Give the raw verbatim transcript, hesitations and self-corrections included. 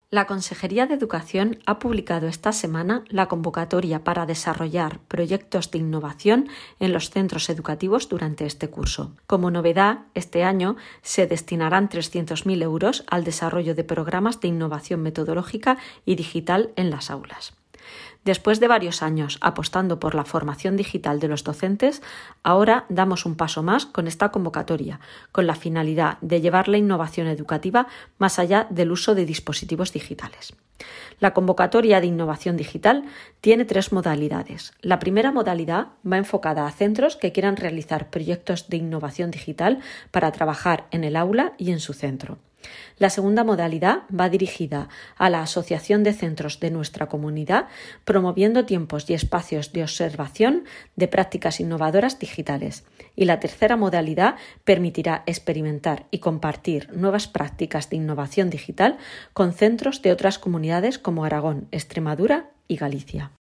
La Consejería de Educación ha publicado esta semana la convocatoria para desarrollar proyectos de innovación en los centros educativos durante este curso. Como novedad, este año se destinarán trescientos mil euros al desarrollo de programas de innovación metodológica y digital en las aulas. Después de varios años apostando por la formación digital de los docentes, ahora damos un paso más con esta convocatoria, con la finalidad de llevar la innovación educativa más allá del uso de dispositivos digitales. La convocatoria de innovación digital tiene tres modalidades. La primera modalidad va enfocada a centros que quieran realizar proyectos de innovación digital para trabajar en el aula y en su centro. La segunda modalidad va dirigida a la asociación de centros de nuestra comunidad, promoviendo tiempos y espacios de observación de prácticas innovadoras digitales. Y la tercera modalidad permitirá experimentar y compartir nuevas prácticas de innovación digital con centros de otras comunidades como Aragón, Extremadura y Galicia.